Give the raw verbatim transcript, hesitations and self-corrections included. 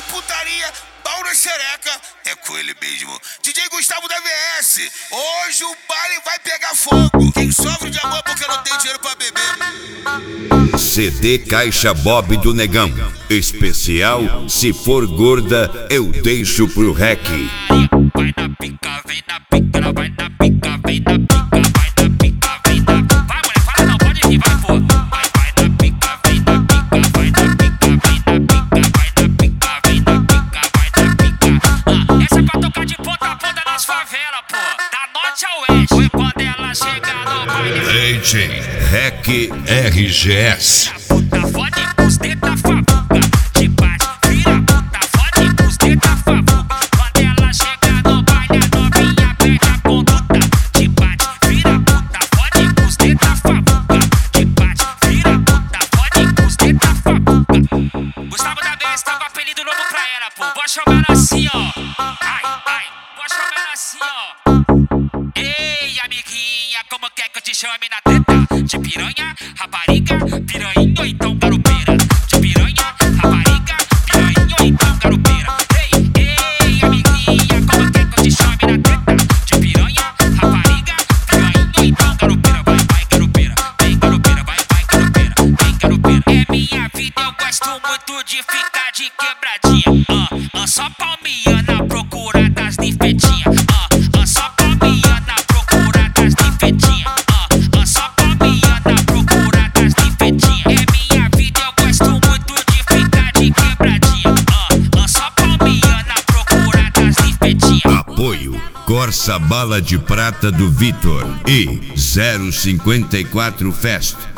putaria, pau na xereca, é com ele mesmo. D J Gustavo da V S, hoje o baile vai pegar fogo. Quem sofre de amor porque não tem dinheiro pra beber. C D Caixa Bob do Negão, especial Se For Gorda Eu Deixo Pro Rec. Vai na pica, vem na pica, ela vai na pica, vem na pica, vai na pica, vem na pica. Vai, mulher, fala não, pode rir, vai, pô. Vai, vai na pica, vem na pica, vai na pica, vem na pica, vai na pica, vem na pica, vai na pica. Ah, essa é pra tocar de ponta a ponta nas favelas, pô. Da norte ao oeste. Foi quando ela chega no baile. D J Rec R G S. Puta fode com os dedos da fabuca. Te bate, vira puta fode com os dedos da fabuca. Quando ela chega no baile, a novinha perde a conduta. Te bate, vira puta fode com os dedos da fabuca. Te bate, vira puta fode com os dedos da fabuca. Gustavo da V S tá com apelido novo pra ela, pô. Vou chamar ela assim, ó. Ai, ai, vou chamar ela assim, ó. Ei, amiguinha, como quer que eu te chame na treta? De piranha, rapariga, piranha ou então garupeira. De piranha, rapariga, piranha ou então garupeira. Ei, ei, amiguinha, como quer que eu te chame na treta? De piranha, rapariga, piranha ou então garupeira. Vai, vai, garupeira, vem garupeira, vai, vai, garupeira, vem garupeira. É minha vida, eu gosto muito de ficar de quebradinha. Ah, ah, só palmiana à procura das ninfetinhas. Ah, ah, só palmiana à procura das ninfetinhas. Ah, ah, só palmiana à procura das ninfetinhas. É minha vida, eu gosto muito de ficar de quebradinha. Ah, ah, só palmiana à procura das ninfetinhas. Apoio Corsa Bala de Prata do Vitor e zero cinquenta e quatro Fest.